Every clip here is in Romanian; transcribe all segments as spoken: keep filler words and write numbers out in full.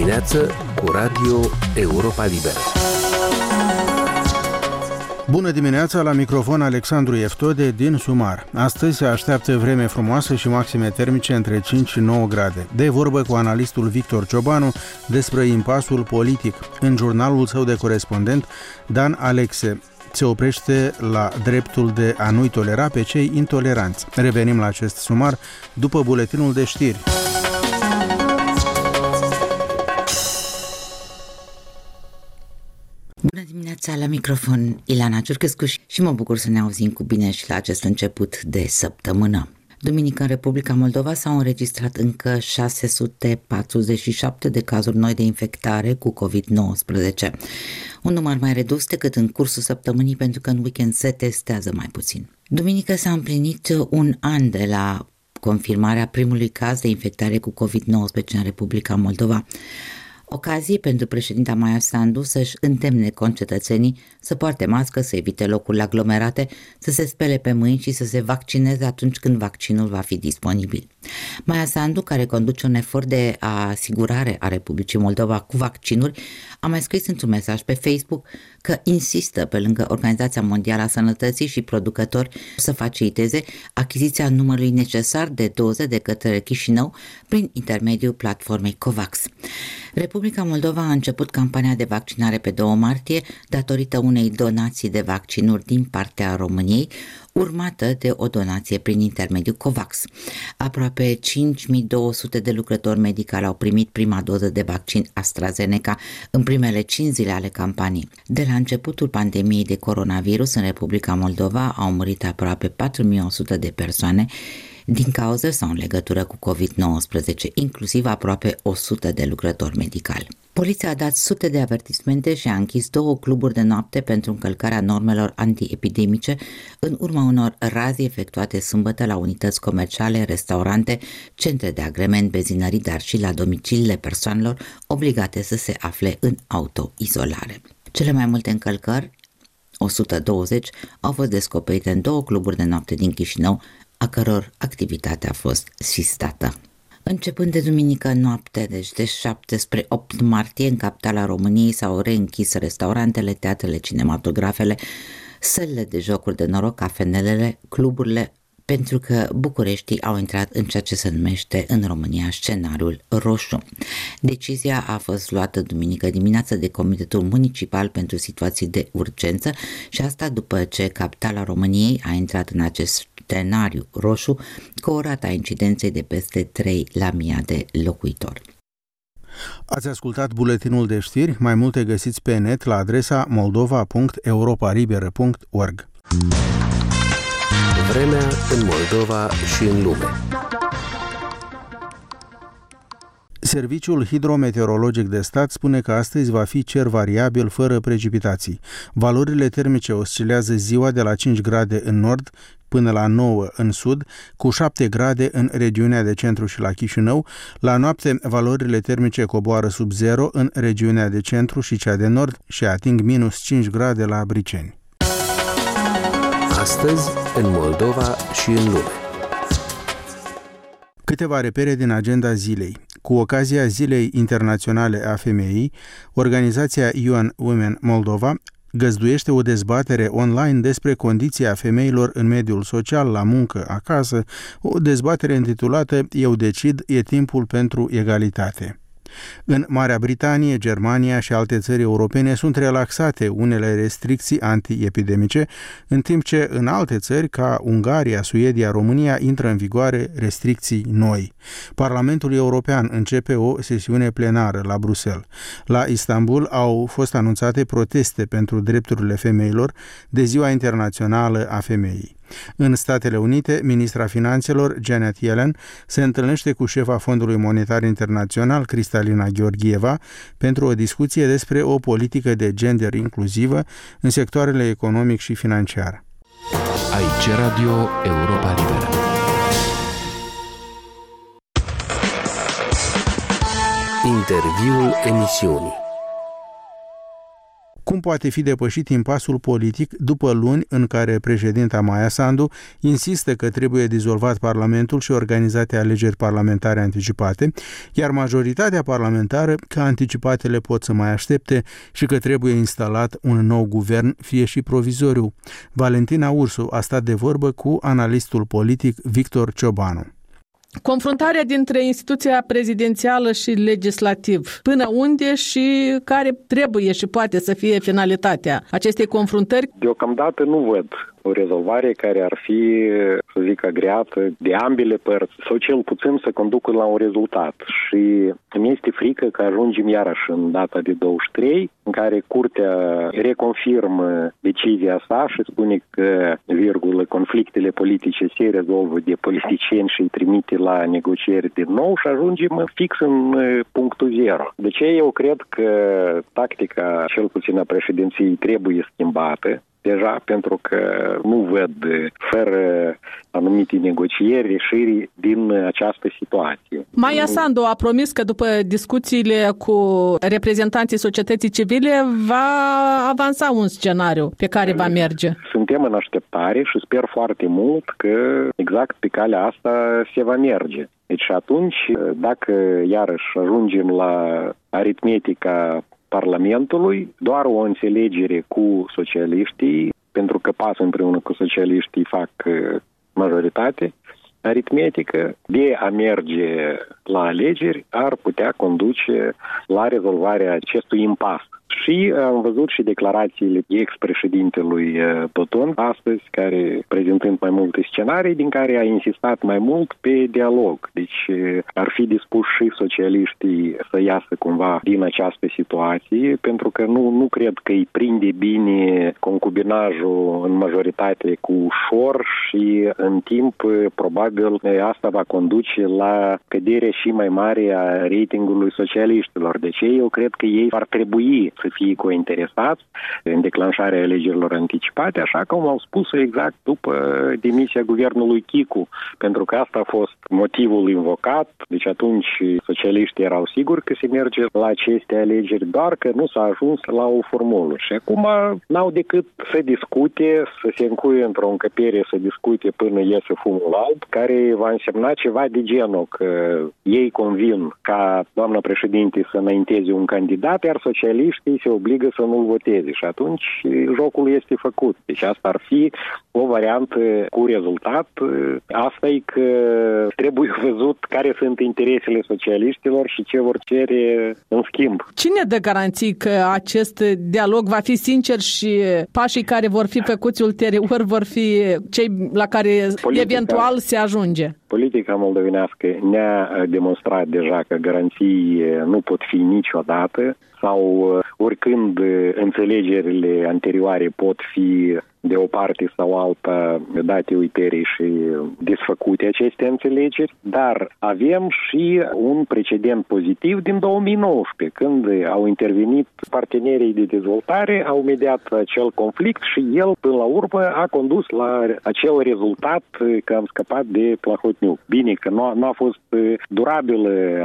dimineață cu Radio Europa Liberă. Bună dimineața, la microfon Alexandru Eftode din Sumar. Astăzi se așteaptă vreme frumoasă și maxime termice între cinci și nouă grade. De vorbă cu analistul Victor Ciobanu despre impasul politic. În jurnalul său de corespondent, Dan Alexe se oprește la dreptul de a nu-i tolera pe cei intoleranți. Revenim la acest sumar după buletinul de știri. Bună dimineața, la microfon Ilana Ciurcăscu și mă bucur să ne auzim cu bine și la acest început de săptămână. Duminică în Republica Moldova s-au înregistrat încă șase sute patruzeci și șapte de cazuri noi de infectare cu covid nouăsprezece. Un număr mai redus decât în cursul săptămânii, pentru că în weekend se testează mai puțin. Duminică s-a împlinit un an de la confirmarea primului caz de infectare cu covid nouăsprezece în Republica Moldova. Ocazie pentru președinta Maia Sandu să-și îndemne concetățenii să poarte mască, să evite locurile aglomerate, să se spele pe mâini și să se vaccineze atunci când vaccinul va fi disponibil. Maia Sandu, care conduce un efort de asigurare a Republicii Moldova cu vaccinuri, a mai scris într-un mesaj pe Facebook că insistă pe lângă Organizația Mondială a Sănătății și producători să faciliteze achiziția numărului necesar de doze de către Chișinău prin intermediul platformei COVAX. Republica Moldova a început campania de vaccinare pe doi martie datorită unei donații de vaccinuri din partea României, urmată de o donație prin intermediul COVAX. Aproape cinci mii două sute de lucrători medicali au primit prima doză de vaccin AstraZeneca în primele cinci zile ale campaniei. De la începutul pandemiei de coronavirus în Republica Moldova au murit aproape patru mii o sută de persoane din cauză sau în legătură cu covid nouăsprezece, inclusiv aproape o sută de lucrători medicali. Poliția a dat sute de avertismente și a închis două cluburi de noapte pentru încălcarea normelor antiepidemice în urma unor razii efectuate sâmbătă la unități comerciale, restaurante, centre de agrement, benzinării, dar și la domiciliile persoanelor obligate să se afle în autoizolare. Cele mai multe încălcări, o sută douăzeci, au fost descoperite în două cluburi de noapte din Chișinău, a căror activitate a fost sistată. Începând de duminică noapte, deci de șapte spre opt martie, în capitala României s-au reînchis restaurantele, teatrele, cinematografele, sălile de jocuri de noroc, cafenelele, cluburile, pentru că bucureștii au intrat în ceea ce se numește în România scenariul roșu. Decizia a fost luată duminică dimineață de Comitetul Municipal pentru Situații de Urgență și asta după ce capitala României a intrat în acest scenariu roșu cu o rată a incidenței de peste trei la mie de locuitori. Ați ascultat buletinul de știri, mai multe găsiți pe net la adresa moldova punct europa liberă punct org. Vremea în Moldova și în lume. Serviciul Hidrometeorologic de Stat spune că astăzi va fi cer variabil fără precipitații. Valorile termice oscilează ziua de la cinci grade în nord până la nouă în sud, cu șapte grade în regiunea de centru și la Chișinău. La noapte, valorile termice coboară sub zero în regiunea de centru și cea de nord și ating minus cinci grade la Briceni. Astăzi, în Moldova și în lume. Câteva repere din agenda zilei. Cu ocazia Zilei Internaționale a Femeii, organizația U N Women Moldova găzduiește o dezbatere online despre condiția femeilor în mediul social, la muncă, acasă, o dezbatere intitulată Eu decid, e timpul pentru egalitate. În Marea Britanie, Germania și alte țări europene sunt relaxate unele restricții antiepidemice, în timp ce în alte țări, ca Ungaria, Suedia, România, intră în vigoare restricții noi. Parlamentul European începe o sesiune plenară la Bruxelles. La Istanbul au fost anunțate proteste pentru drepturile femeilor de Ziua Internațională a Femeii. În Statele Unite, ministra finanțelor, Janet Yellen, se întâlnește cu șefa Fondului Monetar Internațional, Kristalina Georgieva, pentru o discuție despre o politică de gender inclusivă în sectoarele economic și financiar. Aici Radio Europa Liberă. Interviul emisiunii. cum poate fi depășit impasul politic după luni în care președinta Maia Sandu insistă că trebuie dizolvat Parlamentul și organizate alegeri parlamentare anticipate, iar majoritatea parlamentară că anticipatele pot să mai aștepte și că trebuie instalat un nou guvern, fie și provizoriu. Valentina Ursu a stat de vorbă cu analistul politic Victor Ciobanu. Confruntarea dintre instituția prezidențială și legislativ, până unde și care trebuie și poate să fie finalitatea acestei confruntări? Deocamdată nu văd o rezolvare care ar fi, să zic, agreată de ambele părți sau cel puțin să conducă la un rezultat. Și îmi este frică că ajungem iarăși în data de douăzeci și trei, în care Curtea reconfirmă decizia sa și spune că, virgulă, conflictele politice se rezolvă de politicieni și îi trimite la negocieri din nou și ajungem fix în punctul zero. De ce eu cred că tactica, cel puțin a președinției, trebuie schimbată deja, pentru că nu văd, fără anumite negocieri, ieșiri din această situație. Maia Sandu a promis că după discuțiile cu reprezentanții societății civile va avansa un scenariu pe care va merge. Suntem în așteptare și sper foarte mult că exact pe calea asta se va merge. Deci atunci, dacă iarăși ajungem la aritmetica Parlamentului, doar o înțelegere cu socialiștii, pentru că pas împreună cu socialiștii fac majoritate aritmetică, de a merge la alegeri ar putea conduce la rezolvarea acestui impas. Și am văzut și declarațiile ex-președintelui Toton astăzi, care prezentând mai multe scenarii, din care a insistat mai mult pe dialog. Deci ar fi dispuși și socialiștii să iasă cumva din această situație, pentru că nu, nu cred că îi prinde bine concubinajul în majoritate cu ușor și în timp probabil asta va conduce la căderea și mai mare a ratingului socialiștilor. Deci eu cred că ei ar trebui să fie cointeresați în declanșarea alegerilor anticipate, așa cum au spus exact după demisia guvernului Chicu, pentru că asta a fost motivul invocat, deci atunci socialiștii erau siguri că se merge la aceste alegeri, doar că nu s-a ajuns la o formulă. Și acum n-au decât să discute, să se încuie într-o încăpere, să discute până iese fumul alb, care va însemna ceva de genul că ei convin ca doamna președinte să înainteze un candidat, iar socialiștii se obligă să nu-l voteze și atunci jocul este făcut. Deci asta ar fi o variantă cu rezultat. Asta e că trebuie văzut care sunt interesele socialiștilor și ce vor cere în schimb. Cine dă garanții că acest dialog va fi sincer și pașii care vor fi făcuți ulterior vor fi cei la care politica, eventual se ajunge? Politica moldovenească ne-a demonstrat deja că garanții nu pot fi niciodată sau oricând înțelegerile anterioare pot fi de o parte sau alta date uitării și desfăcute aceste înțelegeri, dar avem și un precedent pozitiv din două mii nouăsprezece, când au intervenit partenerii de dezvoltare, au mediat acel conflict și el, până la urmă, a condus la acel rezultat că am scăpat de Plahotniuc. Bine că nu a, nu a fost durabilă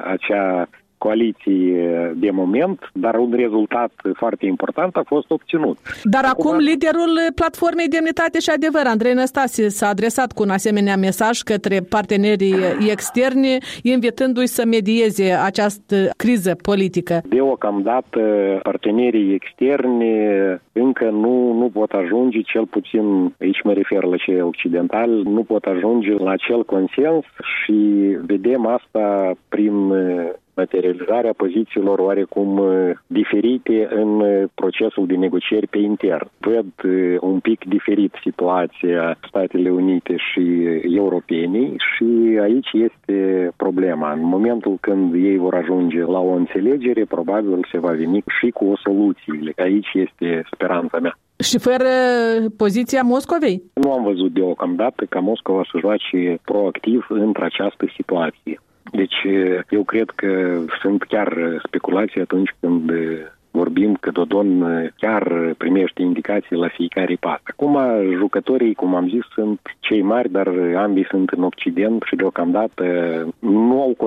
acea coaliție de moment, dar un rezultat foarte important a fost obținut. Dar acum, acum liderul Platformei Demnitate și Adevăr, Andrei Năstase, s-a adresat cu un asemenea mesaj către partenerii externi, invitându-i să medieze această criză politică. Deocamdată, partenerii externi încă nu, nu pot ajunge, cel puțin, aici mă refer la cei occidentali, nu pot ajunge la acel consens și vedem asta prin materializarea pozițiilor oarecum diferite în procesul de negocieri pe intern. Văd un pic diferit situația Statele Unite și europenii și aici este problema. În momentul când ei vor ajunge la o înțelegere, probabil se va veni și cu o soluție. Aici este speranța mea. Și fără poziția Moscovei? Nu am văzut deocamdată ca Moscova să joace proactiv într-această situație. Deci eu cred că sunt chiar speculații atunci când vorbim că Dodon chiar primește indicații la fiecare pas. Acum, jucătorii, cum am zis, sunt cei mari, dar ambii sunt în Occident și deocamdată nu au convenit.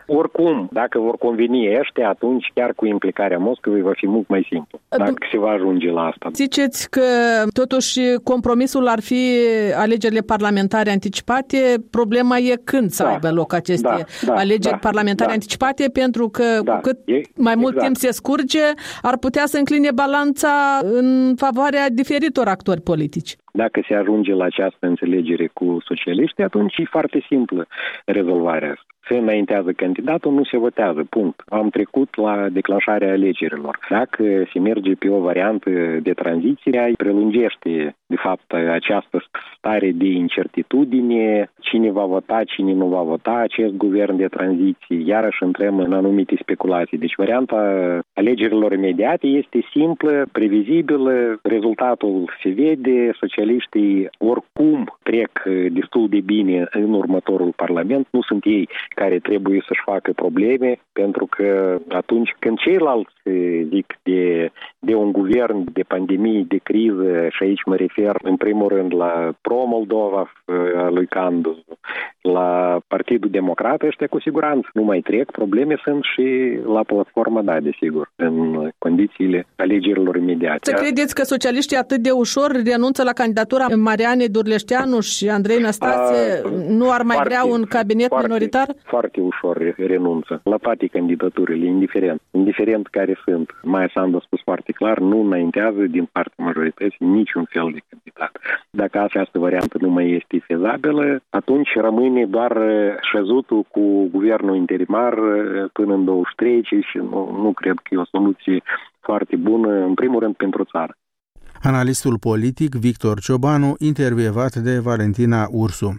Oricum, dacă vor conveni ăștia, atunci chiar cu implicarea Moscovei va fi mult mai simplu, dacă se va ajunge la asta. Ziceți că totuși compromisul ar fi alegerile parlamentare anticipate. Problema e când să da, aibă loc aceste da, da, alegeri da, parlamentare da, anticipate, pentru că da, cu cât e, mai mult exact. timp se scurge, ar putea să încline balanța în favoarea diferitor actori politici. Dacă se ajunge la această înțelegere cu socialiștii, atunci e foarte simplă rezolvarea asta. Se înaintează candidatul, nu se votează, punct. Am trecut la declanșarea alegerilor. Dacă se merge pe o variantă de tranziție, prelungește, de fapt, această stare de incertitudine, cine va vota, cine nu va vota acest guvern de tranziție, iarăși intrăm în anumite speculații. Deci varianta alegerilor imediate este simplă, previzibilă, rezultatul se vede, socialiștii oricum trec destul de bine în următorul parlament, nu sunt ei care trebuie să-și facă probleme, pentru că atunci când ceilalți zic de, de un guvern de pandemie, de criză, și aici mă refer în primul rând la Pro-Moldova, a lui Candu, la Partidul Democrat, ăștia cu siguranță nu mai trec, probleme sunt și la platforma, da, desigur, în condițiile alegerilor imediate. Să credeți că socialiștii atât de ușor renunță la candidatura Marianei Durleșteanu și Andrei Năstase? A, nu ar mai foarte, vrea un cabinet foarte, minoritar? Foarte ușor renunță la toate candidaturile, indiferent. Indiferent care sunt. Maia Sandu a spus foarte clar, nu înaintează din partea majorității niciun fel de candidat. Dacă această variantă nu mai este fezabilă, atunci rămâne doar șezutul cu guvernul interimar până în douăzeci și trei și nu, nu cred că e o soluție foarte bună, în primul rând pentru țară. Analistul politic Victor Ciobanu, intervievat de Valentina Ursu.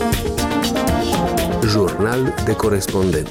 Jurnal de corespondent.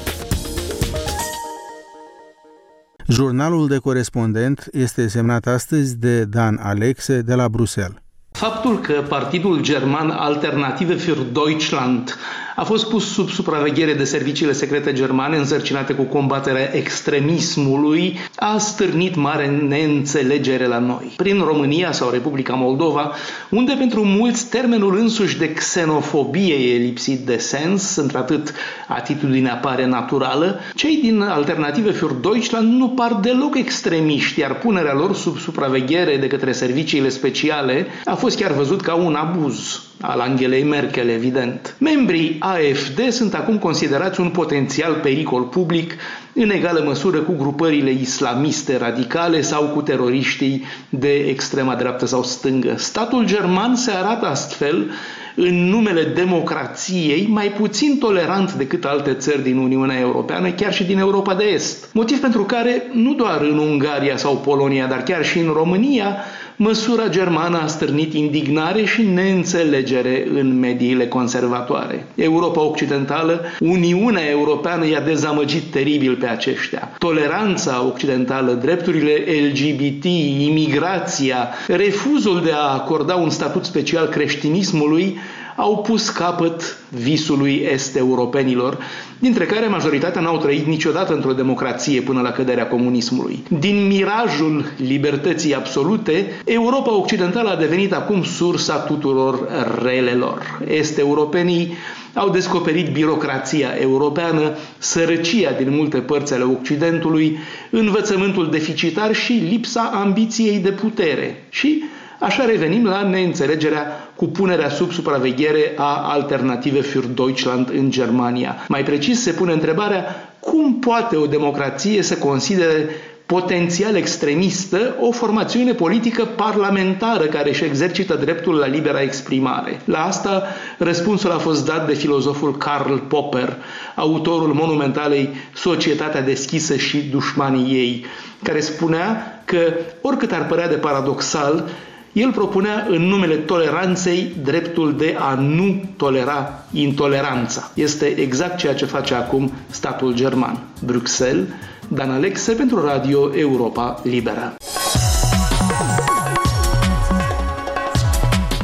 Jurnalul de corespondent este semnat astăzi de Dan Alexe de la Bruxelles. Faptul că partidul german Alternative für Deutschland a fost pus sub supraveghere de serviciile secrete germane însărcinate cu combaterea extremismului a stârnit mare neînțelegere la noi. Prin România sau Republica Moldova, unde pentru mulți termenul însuși de xenofobie e lipsit de sens, într-atât atitudinea pare naturală, cei din Alternative für Deutschland nu par deloc extremiști, iar punerea lor sub supraveghere de către serviciile speciale a fost chiar văzut ca un abuz al Angelei Merkel, evident. Membrii A F D sunt acum considerați un potențial pericol public în egală măsură cu grupările islamiste radicale sau cu teroriștii de extrema dreaptă sau stângă. Statul german se arată astfel în numele democrației mai puțin tolerant decât alte țări din Uniunea Europeană, chiar și din Europa de Est. Motiv pentru care nu doar în Ungaria sau Polonia, dar chiar și în România, măsura germană a stârnit indignare și neînțelegere în mediile conservatoare. Europa Occidentală, Uniunea Europeană i-a dezamăgit teribil pe aceștia. Toleranța occidentală, drepturile L G B T, imigrația, refuzul de a acorda un statut special creștinismului au pus capăt visului est-europenilor, dintre care majoritatea n-au trăit niciodată într-o democrație până la căderea comunismului. Din mirajul libertății absolute, Europa Occidentală a devenit acum sursa tuturor relelor. Est-europenii au descoperit birocrația europeană, sărăcia din multe părți ale Occidentului, învățământul deficitar și lipsa ambiției de putere. Și așa revenim la neînțelegerea cu punerea sub supraveghere a Alternative für Deutschland în Germania. Mai precis se pune întrebarea cum poate o democrație să considere potențial extremistă o formațiune politică parlamentară care își exercită dreptul la libera exprimare. La asta răspunsul a fost dat de filozoful Karl Popper, autorul monumentalei Societatea deschisă și dușmanii ei, care spunea că, oricât ar părea de paradoxal, el propunea în numele toleranței dreptul de a nu tolera intoleranța. Este exact ceea ce face acum statul german. Bruxelles, Dan Alexe pentru Radio Europa Liberă.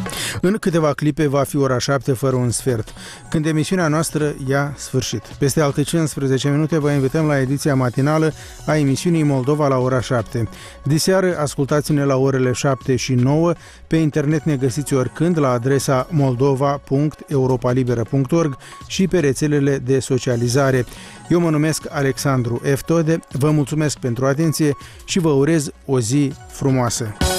În câteva clipe va fi ora șapte fără un sfert, când emisiunea noastră ia sfârșit. Peste alte cincisprezece minute vă invităm la ediția matinală a emisiunii Moldova la ora șapte. Diseară ascultați-ne la orele șapte și nouă, pe internet ne găsiți oricând la adresa moldova punct europa liberă punct org și pe rețelele de socializare. Eu mă numesc Alexandru F. Tode, vă mulțumesc pentru atenție și vă urez o zi frumoasă.